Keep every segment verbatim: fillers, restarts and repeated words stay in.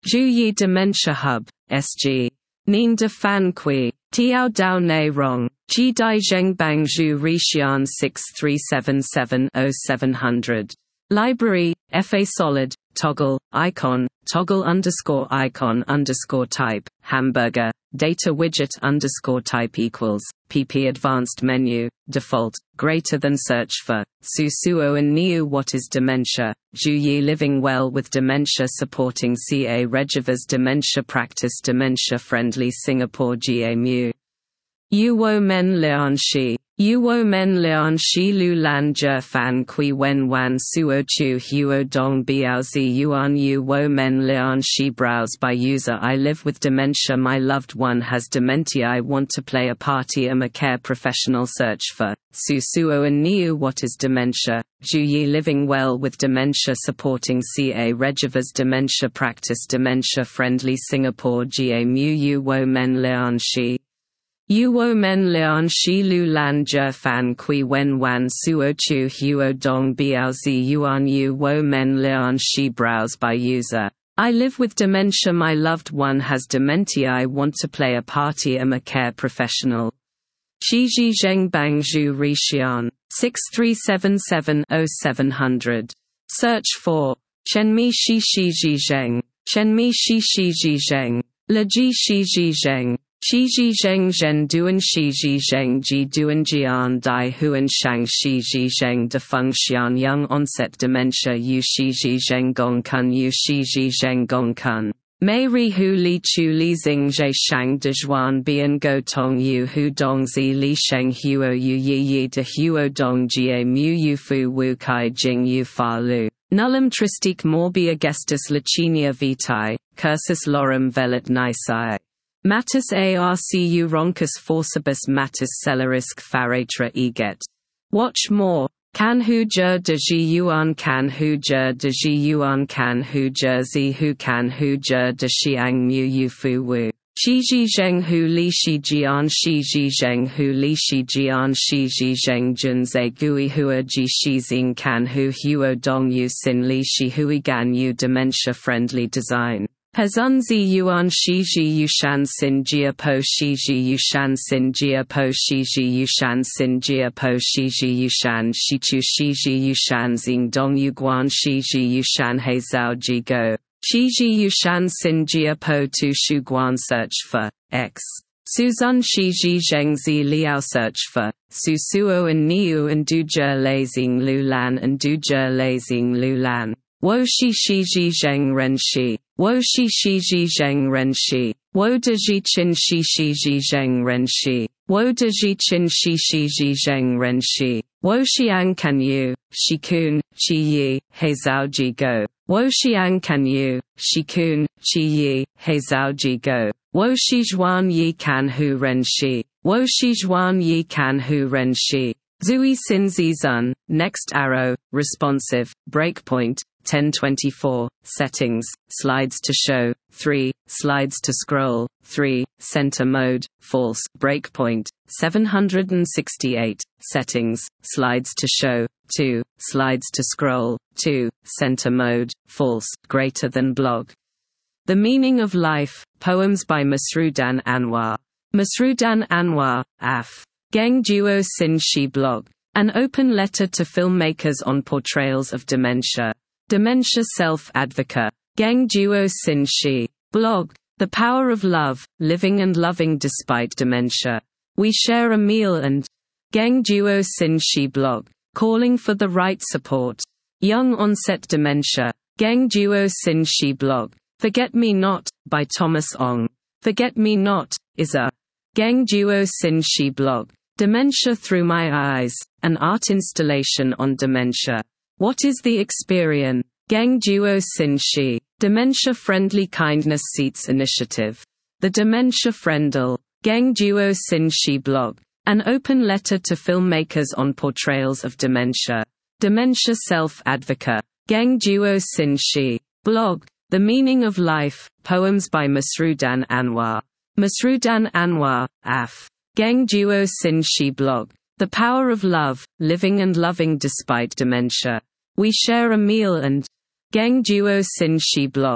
Zhu Dementia Hub, S G. Nien de Fan Kui, Tiao Dao Ne Rong, Ji Dai Zheng Bang Zhu Rixian six three seven seven oh seven hundred. Library, F A Solid, Toggle, Icon, Toggle underscore icon underscore type, Hamburger, Data widget underscore type equals, P P Advanced menu, default, greater than search for, Su Suo and Niu. What is dementia? Zhu Yi living well with dementia supporting C A Regivas dementia practice dementia friendly Singapore G A Mu. Yu Wo Men Lian Shi. Yu Wo Men Lian Shi Lu Lan Zhe Fan Kui Wen Wan Suo Chu Huo Dong Biao Zi Yuan Yu Wo Men Lian Shi browse by user. I live with dementia. My loved one has dementia. I want to play a party. Am a care professional. Search for Su Suo and Niu. What is dementia? Zhu Yi living well with dementia supporting C A Regivas dementia practice dementia friendly Singapore G A Mu. Yu Wo Men Lian Shi. Yu Wo Men Lian Shi Lu Lan Zhe Fan Kui Wen Wan Suo Chu Huo Dong Biao Zi Yuan Yu Wo Men Lian Shi browse by user. I live with dementia. My loved one has dementia. I want to play a party. Am a care professional. Shi Ji Zheng Bang Zhu Rixian six three seven seven oh seven hundred. Search for Chenmi Shi Shi Ji Zheng, Chenmi Shi Shi Ji Zheng, Le Ji Shi Ji Zheng. Shi Ji Zheng Zhen Duan Shi Ji Zheng Ji Duan Jian Dai Huan Shang Shi Ji Zheng Defeng Xian Young onset dementia Yu Shi Ji Zheng Gong Kun Yu Shi Ji Zheng Gong Kun Mei Ri Hu Li Chu Li Xing Zhe Shang De Zhuan Bian Go Tong Yu Hu Dong Zi Li Sheng Huo Yu Yi Yi De Huo Dong Jie Mu Yu Fu Wu Kai Jing Yu Fa Lu Nullum Tristique Morbia Gestus Licinia Vitae, Cursus Lorem Velit Nisae. Matus arcu roncus forcibus matus celerisk faratra eget. Watch more. Can hu jur de ji yuan can hu jur de ji yuan can hu jur zi hu can hu jur de xiang mu yu fu wu. Shi ji zheng hu li shi jian shi ji zheng hu li shi jian shi ji zheng jun ze gui hua ji shi xing can hu huo dong yu sin li shi hui gan yu dementia friendly design. Hezun zi yuan shi ji yushan sin jia po shi ji yushan sin jia po shi ji yushan sin jia po shi ji yushan shi chu shi ji yushan xing dong yu guan shi ji yushan he zhao ji go. Shi ji yushan sin jia po tu shu guan. Search for X. Suzun shi ji zheng zi liao. Search for Su Suo and Niu and Du Zhe Lei Xing Lu Lan and Du Zhe Lei Xing Lu Lan. Wo shi shi ji zheng ren shi. Wo shi shi ji zheng ren shi. Wo de ji qin shi shi ji zheng ren shi. Wo de ji qin shi shi ji zheng ren shi. Wo xiang kan yu, shi kun, chi yi, he zhao ji go. Wo xiang kan yu, shi kun, chi yi, he zhao ji go. Wo shi zhuan yi kan hu ren shi. Wo shi zhuan yi kan hu ren shi. Zui sin zi zun, next arrow, responsive, breakpoint, ten twenty-four, settings, slides to show, three, slides to scroll, three, center mode, false, breakpoint, seven hundred sixty-eight, settings, slides to show, two, slides to scroll, two, center mode, false, greater than blog. The Meaning of Life, poems by Masroudan Anwar. Masroudan Anwar, Af. Geng Duo Sin Shi blog. An open letter to filmmakers on portrayals of dementia. Dementia Self-Advocate. Geng Duo Sin Shi. Blog. The Power of Love, Living and Loving Despite Dementia. We Share a Meal and Geng Duo Sin Shi blog. Calling for the Right Support. Young Onset Dementia. Geng Duo Sin Shi blog. Forget Me Not, by Thomas Ong. Forget Me Not, is a Geng Duo Sin Shi blog. Dementia Through My Eyes, an art installation on dementia. What is the Experience? Geng Duo Sin Shi. Dementia Friendly Kindness Seats Initiative. The Dementia Friendle. Geng Duo Sin Shi blog. An open letter to filmmakers on portrayals of dementia. Dementia Self-Advocate. Geng Duo Sin Shi. Blog. The Meaning of Life, poems by Masroudan Anwar. Masroudan Anwar, Af. Geng Duo Sin Shi blog. The Power of Love, Living and Loving Despite Dementia. We Share a Meal and Geng Duo Sin Shi blog.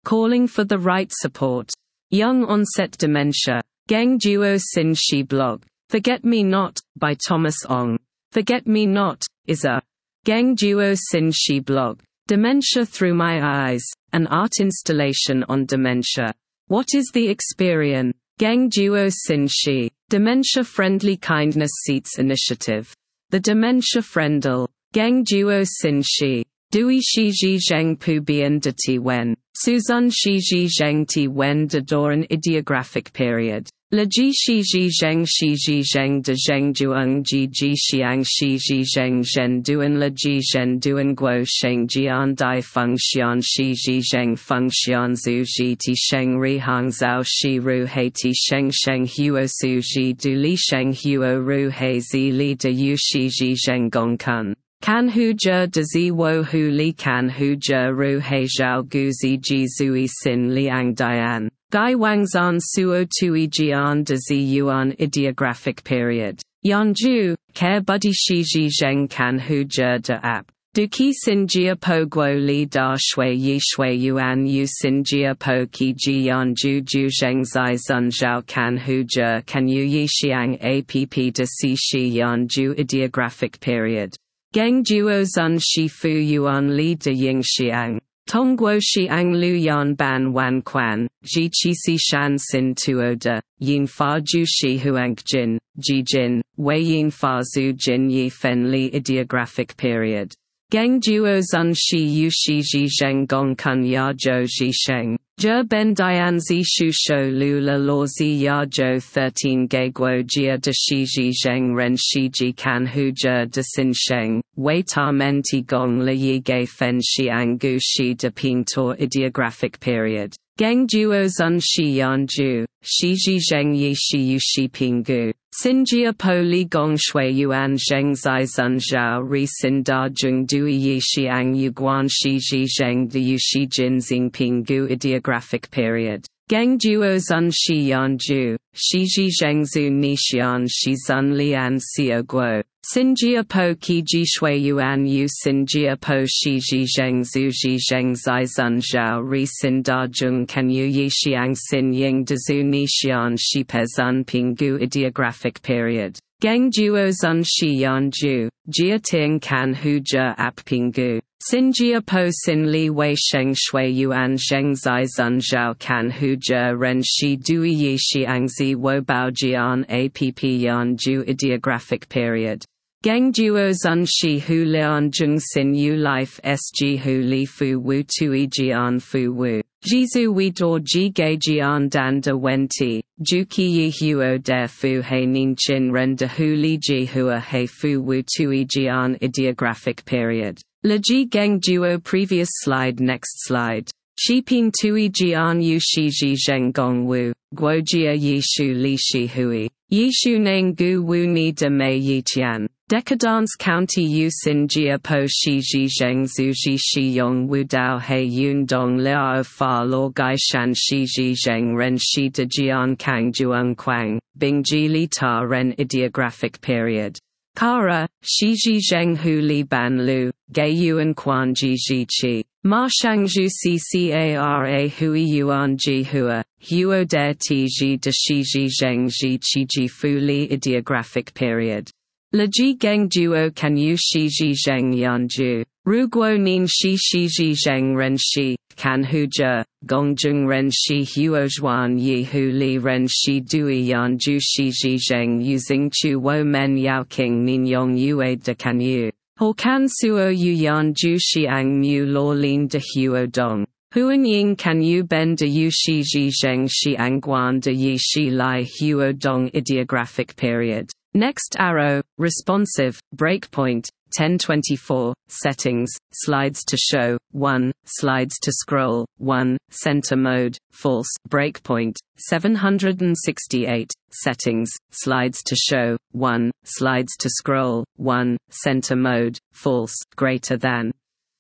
calling for the right support. Young onset dementia. Geng Duo Sin Shi blog. Forget Me Not, by Thomas Ong. Forget Me Not is a Geng Duo Sin Shi blog. Dementia Through My Eyes, an art installation on dementia. What is the experience? Geng Duo Sin Shi, Dementia Friendly Kindness Seats Initiative. The Dementia Friendle. Geng Duo Sin Shi. Dui Shi Ji Zheng Pu Bian De Ti Wen. Suzun Shi Ji Zheng Ti Wen De Doran Ideographic Period. Le Ji Shi Ji Zheng Shi Ji Zheng De Zheng Duong Ji Ji Xiang Shi Ji Zheng Zhen Duan Le Ji Zhen Duan Guo Sheng Jian Dai Feng Xian Shi Ji Zheng Feng Xian Zhu Ji Ti Sheng Ri Hang Zhao Shi Ru Hei Ti Sheng Sheng Huo Su Ji Du Li Sheng Huo Ru Hei Zi Li De Yu Shi Ji Zheng Gong Kun. Can Hu Jia De Zi Wo Hu Li Can Hu Jia Ru Hei Zhao Gu Zi Ji Zui Sin Liang Dian. Gai Wangzan Suo Tui Jian De Zi Yuan Ideographic Period. Yanju, Care Buddy Shi Ji Zheng Can Hu Jia De App. Du Qi Sin Jia Po Guo Li Da Shui Yi Shui Yuan Yu Sin Jia Po Qi Ji Yanju Ju Zheng Zai Zun Zhao Can Hu Jia Can Yu Yi Xiang App De Si Shi Yanju Ideographic Period. Geng Duo Zun Shi Fu Yuan Li De Ying Xiang. Tongguo Xiang Lu Yan Ban Wan Quan, Ji Qi Si Shan Sin Tuo De, Yin Fa Ju Shi Huang Jin, Ji Jin, Wei Yin Fa Zhu Jin Yi Fen Li Ideographic Period. Geng Duo Zun Shi Yu Shi Ji Zheng Gong Kun Ya Zhou Ji Sheng. Zhe Ben Dian Zi Shu Shou Lu La Lo Zi Ya Zhou thirteen Gai Guo Jia De Shi Ji Zheng Ren Shi Ji Can Hu Jia De Sin Sheng, Wei Ta Men Ti Gong Le Yi Gai Fen Xiang Gu Shi De Ping Tor Ideographic Period. Geng Duo Zun Shi Yan Ju, Shi Ji Zheng Yi Shi Yu Shi Ping Gu. Xin Jia Po Li Gong Shui Yuan Zheng Zai Zun Zhao Ri Sin Da Zheng Dui Yi Xiang Yu Guan Shi Ji Zheng De Yu Shi Jin Xing Ping Gu Ideographic Period. Geng Duo Zun Shi Yan Ju, Shi Ji Zheng Zhu Ni Xian Shi Zun Lian Xiao Guo. Xin Jia Po Qi Ji Shui Yuan Yu Xin Jia Po Shi Ji Zheng Zhu Ji Zheng Zai Zun Zhao Ri Sin Da Zheng Can Yu Yi Xiang Xin Ying De Zhu Ni Xian Shi Pe Zun Ping Gu Ideographic Period. Geng Duo Zun Shi Yan Ju, Jia Ting Can Hu Jia App Ping Gu. Xin Jia Po Sin Li Wei Sheng Shui Yuan Zheng Zai Zun Zhao Can Hu Jia Ren Shi Dui Yi Xiang Zi Wo Bao Jian App Yan Ju Ideographic Period. Geng Duo Zun Shi Hu Lian Zheng Sin Yu Life Sg Hu Li Fu Wu Tui Jian Fu Wu. Jizu Wi Dor Ji Gai Jian Dan De Wen Ti, Ju Qi Yi Huo De Fu Hei Nin Chin Ren De Hu Li Ji Hua Hei Fu Wu Tui Jian Ideographic Period. Le Ji Geng Duo Previous slide Next slide. Shiping Tui Jian Yu Shi Ji Zheng Gong Wu, Guo Jia Yi Shu Li Shi Hui, Yi Shu Neng Gu Wu Ni De Mei Yi Tian. Decadence County Yu Sin Jia Po Shi Ji Zheng Zhu Ji Shi Yong Wu Dao Hei Yun Dong Liao Fa Lo Gai Shan Shi Ji Zheng Ren Shi De Jian Kang Juang Quang, Bing Ji Li Ta Ren Ideographic Period. Kara, Shi Ji Zheng Hu Li Ban Lu, Gai Yuan Quan Ji Ji Chi. Ma Shangju C C A R A Hui Yuan Ji Hua, Huo De Ti Ji De Shi Ji Zheng Ji Chi Ji Fu Li Ideographic Period. Le Ji Geng Duo Can Yu Shi Ji Zheng Yan Ju, Ru Guo Nin Shi Shi Ji Zheng Ren Shi, Can Hu Jia, Gong Zheng Ren Shi Huo Zhuan Yi Hu Li Ren Shi Dui Yan Ju Shi Ji Zheng Using Chu Wo Men Yao King Nin Yong Yue De Can Yu. Ho Can Suo Yu Yan Ju Xiang Mu Lo Lin De Huo Dong. Huan Ying Can Yu Ben De Yu Shi Ji Zheng Xiang Guan De Yi Shi Lai Huo Dong Ideographic Period. Next arrow, responsive, breakpoint, ten twenty-four, settings, slides to show, one, slides to scroll, one, center mode, false, breakpoint, seven hundred sixty-eight, settings, slides to show, one, slides to scroll, one, center mode, false, greater than.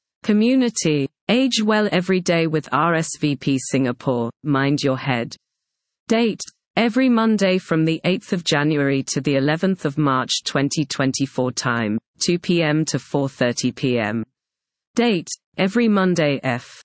Community, age well every day with R S V P Singapore, mind your head. Date, every Monday from the eighth of January to the eleventh of March twenty twenty-four. Time, two p m to four thirty p m Date, every Monday F.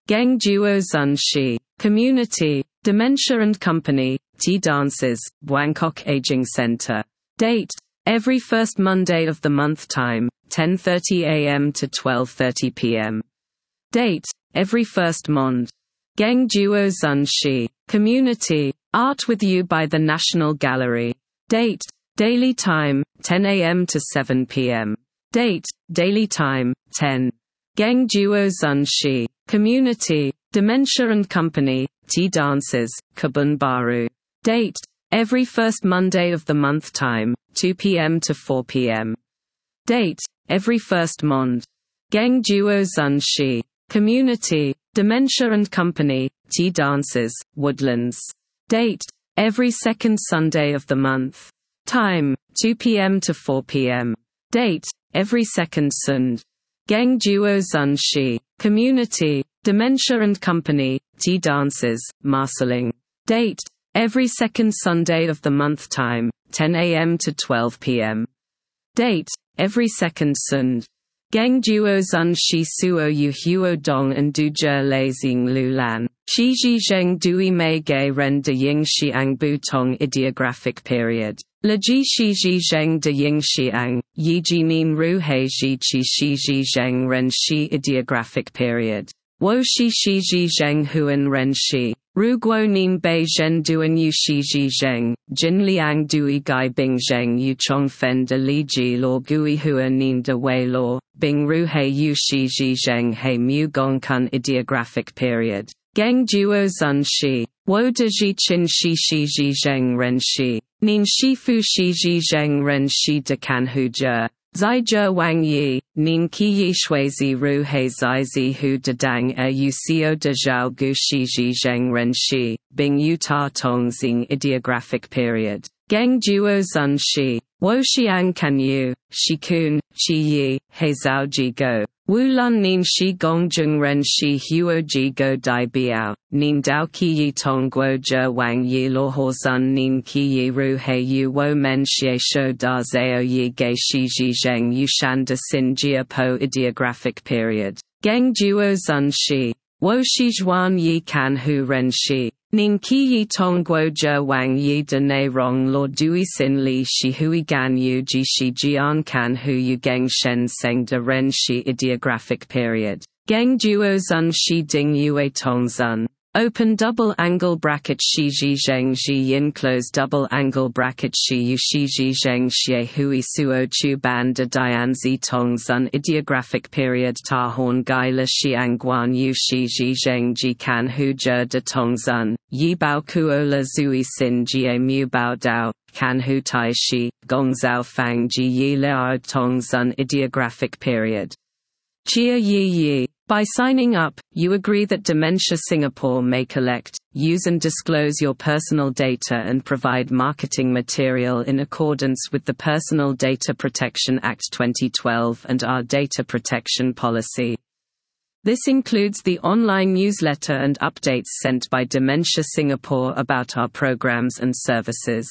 Geng Duo Zun Shi. Community, Dementia and Company, Tea Dances, Bangkok Aging Center. Date: every first Monday of the month. Time: ten thirty a m to twelve thirty p m Date: every first Mond. Geng Duo Zun Shi. Community, Art with You by the National Gallery. Date: daily time: ten a m to seven p m Date: daily time: ten. Geng Duo Zun Shi. Community, Dementia and Company, Tea Dances, Kebun Baru. Date: every first Monday of the month. Time: two p m to four p m Date: every first Mond. Geng Duo Zun Shi. Community, Dementia and Company, Tea Dances, Woodlands. Date: every second Sunday of the month. Time: two p m to four p m Date: every second Sund. Geng Duo Zun Shi. Community, Dementia and Company, Tea Dances, Marsiling. Date: every second Sunday of the month. Time: ten a m to twelve p m Date: every second Sund. Geng Duo Zun Shi Suo Yu Huo Dong and Du Zhe Lei Xing Lu Lan. Shi Ji Zheng Dui Mei Ge Ren De Ying Xiang Bu Tong Ideographic Period. Le Ji Shi Ji Zheng De Ying Xiang, Yi Ji Nin Ru Hei Ji Qi Shi Ji Zheng Ren Shi Ideographic Period. Wo Shi Shi Ji Zheng Huan Ren Shi. Ru Guo Nin Bei Zhen Duan Yu Shi Ji Zheng, Jin Liang Dui Gai Bing Zheng Yu Chong Fen De Li Ji Law Gui Hua Nin De Wei Law, Bing Ru Hei Yu Shi Ji Zheng Hei Mu Gong Kun Ideographic Period. Geng Duo Zun Shi. Wo De Ji Qin Shi Shi Ji Zheng Ren Shi. Nin Shi Fu Shi Ji Zheng Ren Shi De Kan Hu Jia. Zai Zhe Wang Yi, Nin Qi Yi Shui Zi Ru Hei Zai Zi Hu De Dang Er Yu Xio De Zhao Gu Shi Ji Zheng Ren Shi, Bing Yu Ta Tong Xing Ideographic Period. Geng Duo Zun Shi. Wo Xiang Kan Yu, Shi Kun, Qi Yi, Hei Zhao Ji Go. Wu Lun Nin Shi Gong Zheng Ren Shi Huo Ji Go Dai Biao, Nin Dao Qi Yi Tong Guo Zhe Wang Yi Lo Ho Zun Nin Qi Yi Ru Hei Yu Wo Men Xie Shou Da Zao Yi Ge Shi Ji Zheng Yu Shan De Sin Jia Po Ideographic Period. Geng Duo Zun Shi. Wo Shi Zhuan Yi Kan Hu Ren Shi. Nin Qi Yi Tong Guo Zhe Wang Yi De Ne Rong Lo Dui Sin Li Shi Hui Gan Yu Ji Shi Jian Kan Hu Yu Geng Shen Seng De Ren Shi Ideographic Period. Geng Duo Zun Shi Ding Yue Tong Zun. Open double angle bracket Shi Ji Zheng Ji Yin close double angle bracket Shi Yu Shi Ji Zheng Xie Hui Suo Chu Ban De Dian Zi Tong Zun Ideographic Period. Ta Horn Gai Le Xiang Guan Yu Shi Ji Zheng Ji Kan Hu Zhe De Tong Zun, Yi Bao Kuo Le Zui Sin Jie Mu Bao Dao, Kan Hu Tai Shi, Gong Zhao Fang Ji Yi Leao Tong Zun Ideographic Period. Chia Yi Yi. By signing up, you agree that Dementia Singapore may collect, use and disclose your personal data and provide marketing material in accordance with the Personal Data Protection Act twenty twelve and our data protection policy. This includes the online newsletter and updates sent by Dementia Singapore about our programs and services.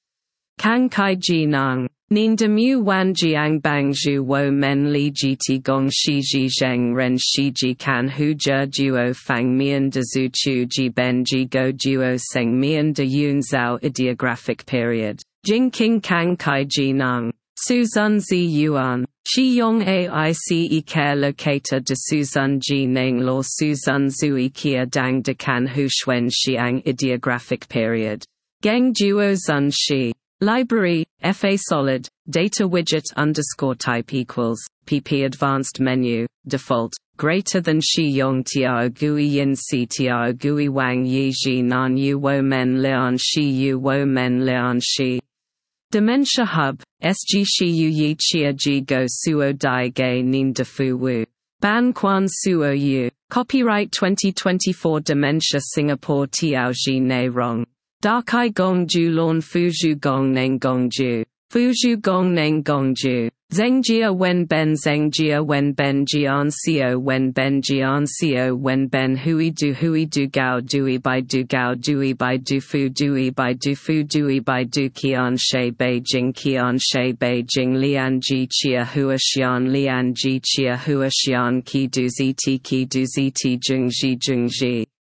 Kang Kai Ji Nang. Nin de mu wan jiang bang zhu wo men li ji ti gong shi ji zheng ren shi ji kan hu zhe duo fang mian de zhu chu ji ben ji go duo seng mian de yun zhao Ideographic Period. Jing king kang kai ji nang. Suzun zi yuan. Shi yong aice care locator de Suzun ji neng lo Suzun zui kia dang de kan hu shuen xiang Ideographic Period. Geng duo zun shi. Library, F A solid, data widget underscore type equals, P P advanced menu, default, greater than Shi Yong Tiao Gui Yin Si Tiao Gui Wang Yi Ji Nan Yu Wo Men Lian Shi Yu Wo Men Lian Shi. Dementia Hub, S G Shi Yu Yi Chia Ji Go Suo Dai Ge Nin De Fu Wu. Ban Quan Suo Yu. Copyright twenty twenty-four Dementia Singapore Tiao Ji Ne Rong. Dakai Gong Ju Lon Fuju Gong Neng Gong Ju. Fuju Gong Neng Gong Ju. Zengjia wen ben zengjia wen ben jian sio wen ben jian sio wen ben hui du hui du gao dui bai du gao dui bai du fu dui bai du fu dui bai du qian shui beijing qian shui beijing lian ji chia hua xian lian ji chia hua xian qi du zi ti qi du zi ti jung ji jung ji